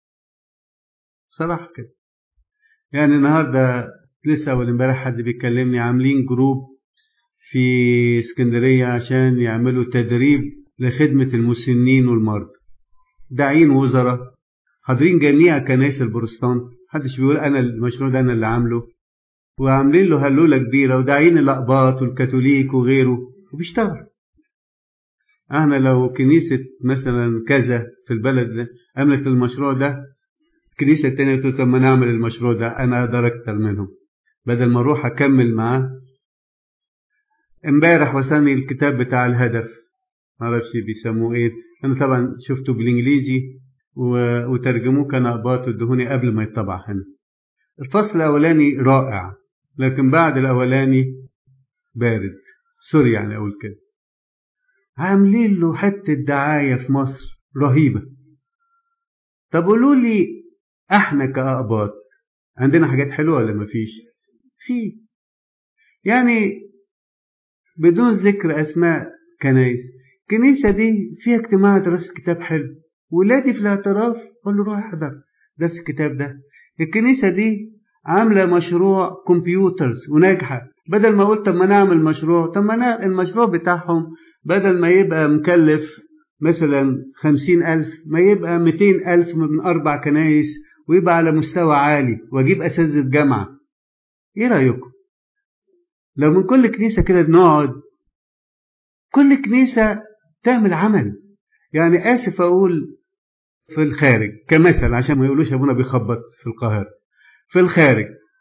صراحة كده يعني النهاردة لسه أول امبارح حد بيكلمني عاملين جروب في اسكندرية عشان يعملوا تدريب لخدمة المسنين والمرضى، داعين وزراء حاضرين جميع كنائس البروتستانت، محدش بيقول أنا المشروع ده أنا اللي عامله، وعاملين له هلولة كبيرة وداعين الأقباط والكاثوليك وغيره وبيشتغل. احنا لو كنيسة مثلا كذا في البلد ده عملت المشروع ده، كنيسة تانية تقول طب ما نعمل المشروع ده، أنا أقدر أكتر منهم، بدل ما أروح أكمل معاه. امبارح وصلني الكتاب بتاع الهدف، معرفش بيسموه إيه، أنا طبعا شفته بالإنجليزي وترجموه كان أقباط وادهوني قبل ما يطبع هنا. الفصل الأولاني رائع، لكن بعد الأولاني بارد، سوري يعني أقول كده. عاملين له حتة دعاية في مصر رهيبة. طب قولوا لي احنا كأقباط عندنا حاجات حلوة ولا مفيش؟ في، يعني بدون ذكر اسماء كنايس، الكنيسة دي فيها اجتماع دراسة كتاب حلو، ولادي في الاعتراف قول له روح احضر درس الكتاب ده. الكنيسة دي عاملة مشروع كمبيوترز وناجحة، بدل ما قلت طب ما نعمل مشروع، طب ما المشروع بتاعهم بدل ما يبقى مكلف مثلا خمسين ألف ما يبقى مئتين ألف من أربع كنايس، ويبقى على مستوى عالي، واجيب أساتذة جامعة. ايه رأيكم لو من كل كنيسة كده نقعد كل كنيسة تعمل عمل؟ يعني آسف أقول في الخارج كمثل عشان ما يقولوش أبونا بيخبط في القاهرة، في الخارج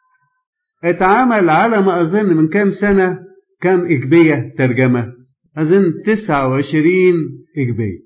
اتعمل على ما أظن من كام سنة كام إجبية ترجمة، أظن تسعة وعشرين إجبية،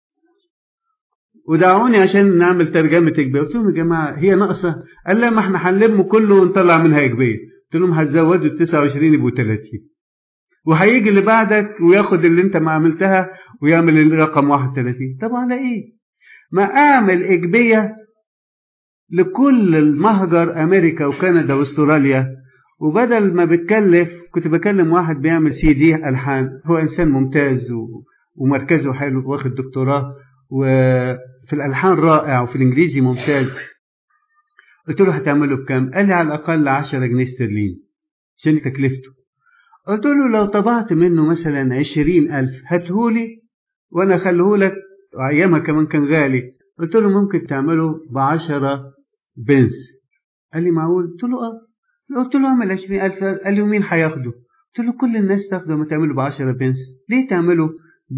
ودعوني عشان نعمل ترجمة إجبية. قلت لهم يا جماعة هي ناقصة؟ قال لا ما احنا هنلمه كله ونطلع منها إجبية. قلت لهم هتزودوا ال تسعة وعشرين يبقوا ثلاثين، وهيجي اللي بعدك وياخد اللي انت ما عملتها ويعمل الرقم واحد وثلاثين. طب على ايه؟ ما اعمل إجبية لكل المهجر أمريكا وكندا واستراليا، وبدل ما بتكلف. كنت بكلم واحد بيعمل سي دي ألحان، هو إنسان ممتاز ومركزه حلو واخد دكتوراه وفي الألحان رائع وفي الإنجليزي ممتاز. قلت له هتعمله بكام؟ قال لي على الأقل عشرة جنيه استرليني عشان تكلفته. قلت له لو طبعت منه مثلا عشرين ألف هاتهولي وأنا أخليهولك، أيامها كمان كان غالي. قلت له ممكن تعمله بعشرة بنز. قال لي معقول؟ قلت له اه. قلت له اعمل عشرين ألف. قال لي ومين هياخده؟ قلت له كل الناس تاخده. ما تعمله بعشرة بنز ليه؟ تعمله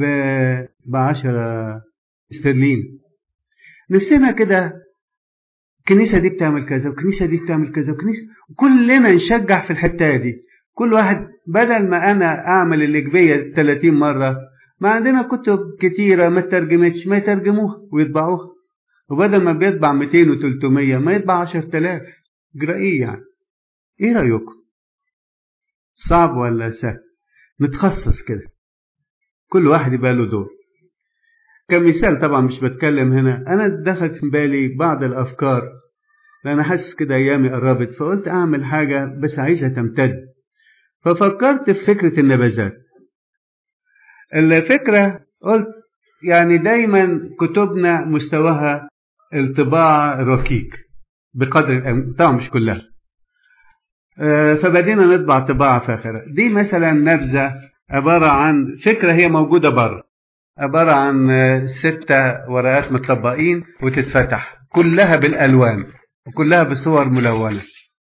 بعشرة استرلين. نفسنا كده الكنيسة دي بتعمل كذا والكنيسة دي بتعمل كذا وكنيسة، كلنا نشجع في الحتة دي. كل واحد بدل ما أنا أعمل الإجبية ثلاثين مرة، ما عندنا كتب كتيرة ما ترجمتش، ما يترجموها ويطبعوها، وبدل ما بيطبع مئتين وثلاثمية ما يطبع عشرة آلاف. جرى إيه يعني؟ إيه رأيكم؟ صعب ولا سهل؟ نتخصص كده، كل واحد يبقى له دور. كمثال طبعا مش بتكلم هنا، أنا دخلت في بالي بعض الأفكار لأن حاسس كده أيامي قربت، فقلت أعمل حاجة بس عايزها تمتد. ففكرت في فكرة النبذات. الفكرة قلت يعني دايما كتبنا مستواها الطباعة ركيك بقدر الأمكان، طبعا مش كلها. فبدينا نطبع طباعة فاخرة. دي مثلا نبذة عبارة عن فكرة هي موجودة بره، عبارة عن ستة ورقات متطبقين وتتفتح كلها بالألوان وكلها بصور ملونة،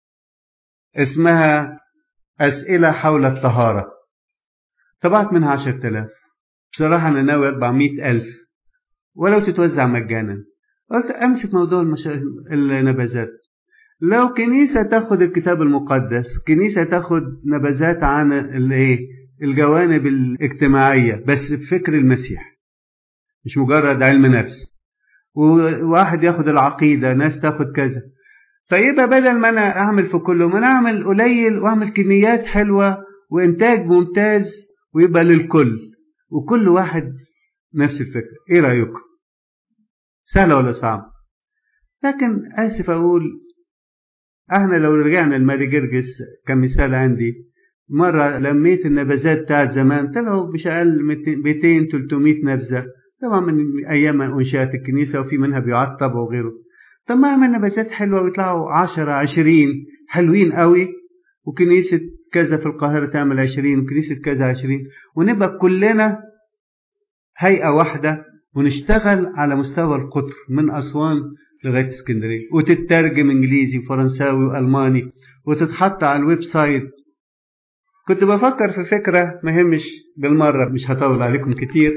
اسمها أسئلة حول الطهارة. طبعت منها عشرة آلاف. بصراحة أنا ناوي أطبع مئة ألف ولو تتوزع مجانا. قلت أمسك موضوع المشا... النبذات. لو كنيسة تاخد الكتاب المقدس، كنيسة تاخد نبذات عن الايه الجوانب الاجتماعية بس بفكر المسيح، مش مجرد علم نفس. وواحد ياخد العقيدة، ناس تاخد كذا. فيبقى بدل ما أنا أعمل في كله، ما أنا أعمل قليل وأعمل كميات حلوة وإنتاج ممتاز ويبقى للكل، وكل واحد نفس الفكرة. إيه رأيكم؟ سهلة ولا صعب؟ لكن آسف أقول احنا لو رجعنا لماري جرجس كمثال عندي، مرة لميت النبذات بتاعت زمان طلعوا مش أقل مئتين ثلاثمية نبذة، طبعا من أيام أنشأت الكنيسة وفي منها بيعطب وغيره. طب ما أعمل نبذات حلوة ويطلعوا عشرة عشرين حلوين قوي، وكنيسة كذا في القاهرة تعمل عشرين وكنيسة كذا عشرين، ونبقى كلنا هيئة واحدة ونشتغل على مستوى القطر من أسوان لغاية اسكندرية، وتترجم انجليزي وفرنساوي والماني وتتحط على الويب سايت. كنت بفكر في فكرة مهمش بالمرة، مش هطول عليكم كتير.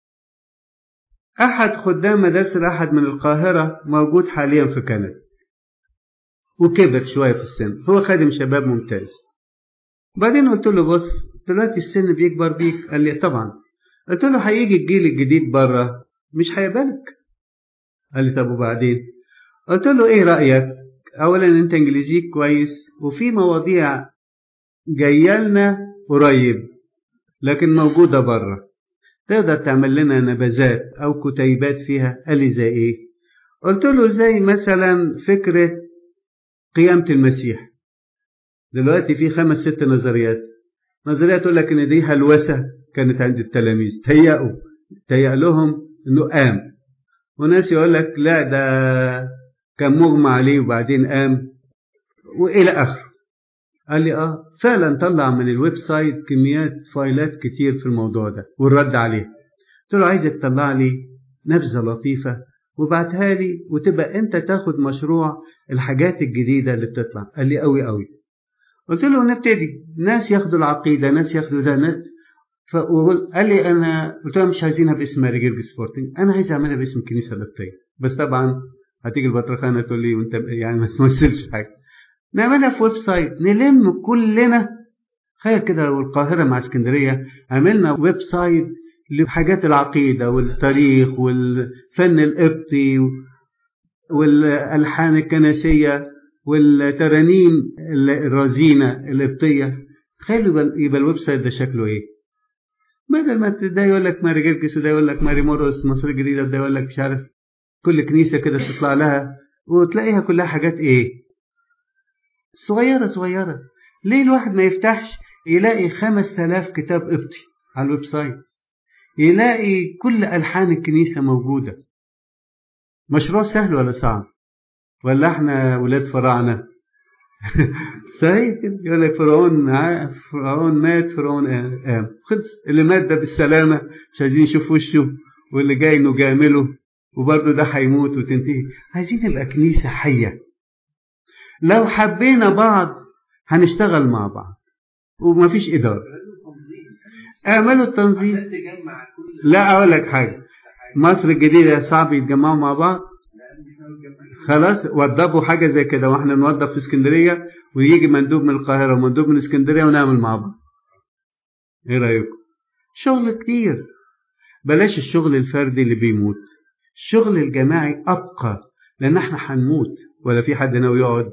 احد خدام مدارس الاحد من القاهرة موجود حاليا في كندا وكبر شوية في السن، هو خادم شباب ممتاز. بعدين قلت له بص دلوقتي السن بيكبر بيك. قال لي طبعا. قلت له هيجي الجيل الجديد بره مش هيقبلك. قال لي طب وبعدين؟ قلت له ايه رأيك؟ اولا انت انجليزيك كويس وفي مواضيع جايلنا قريب لكن موجودة بره، تقدر تعمل لنا نبذات او كتيبات فيها. قال لي زي ايه؟ قلت له زي مثلا فكرة قيامة المسيح. دلوقتي في خمس ست نظريات. نظرية تقول لك ان دي هلوسة كانت عند التلاميذ، تهيأوا تهيأ لهم انه قام، وناس يقول لك لا ده كان مغمى عليه وبعدين قام والى اخره. قال لي اه فعلا طلع من الويب سايت كميات فايلات كتير في الموضوع ده والرد عليه. قلت له عايزك تطلع لي نبذة لطيفة وبعتها لي وتبقى انت تاخد مشروع الحاجات الجديدة اللي بتطلع. قال لي قوي قوي. قلت له نبتدي، ناس ياخدوا العقيدة، ناس ياخدوا ده، ناس. فقال لي انا قلت له مش عايزينها باسم ماري جرجس سبورتنج، انا عايز اعملها باسم الكنيسة القبطية. بس طبعا هتيجي البطرخانة تقول لي وانت يعني ما تمثلش حاجة. نعملها في ويب سايت نلم كلنا. تخيل كده لو القاهرة مع اسكندرية عملنا ويب سايت لحاجات العقيدة والتاريخ والفن القبطي والألحان الكنسية والترانيم الرزينة القبطية. تخيلوا يبقى الويب سايت ده شكله ايه؟ بدل ما ده يقول لك ماري جرجس وده يقول لك ماري مورس مصر الجديدة وده يقول لك مش عارف، كل كنيسة كده تطلع لها وتلاقيها كلها حاجات ايه؟ صغيرة صغيرة. ليه الواحد ما يفتحش يلاقي خمس تلاف كتاب قبطي على الويب سايت، يلاقي كل ألحان الكنيسة موجودة. مشروع سهل ولا صعب؟ ولا احنا ولاد فراعنة؟ صحيح كده، يقول لك فرعون فرعون مات فرعون قام، خلص. اللي مات ده بالسلامة مش عايزين نشوف وشه، واللي جاي نجامله وبرضه ده هيموت وتنتهي. عايزين نبقى كنيسة حية. لو حبينا بعض هنشتغل مع بعض ومفيش إدارة. اعملوا التنظيم. لا أقول لك حاجة، مصر الجديدة صعب يتجمعوا مع بعض. خلاص وضبوا حاجة زي كده، واحنا نوضب في اسكندرية ويجي مندوب من القاهرة ومندوب من اسكندرية ونعمل مع بعض. ايه رأيكم؟ شغل كتير. بلاش الشغل الفردي اللي بيموت، الشغل الجماعي أبقى، لأن احنا هنموت ولا في حد ناوي يقعد؟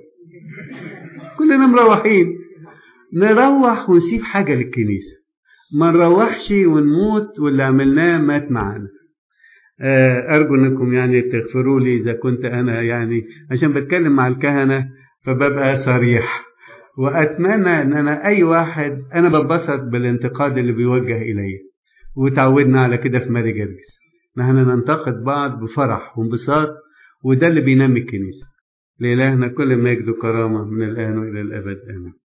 كلنا مروحين. نروح ونسيب حاجة للكنيسة، ما نروحش ونموت واللي عملناه مات معانا. أرجو أنكم يعني تغفروا لي إذا كنت أنا يعني عشان بتكلم مع الكهنة فببقى صريح، وأتمنى أن أنا أي واحد أنا ببسط بالانتقاد اللي بيوجه إلي، وتعودنا على كده في ماري جرجس، نحن ننتقد بعض بفرح وانبساط، وده اللي بينمي الكنيسة. لإلهنا كل مجد وكرامة من الآن وإلى الأبد آمين.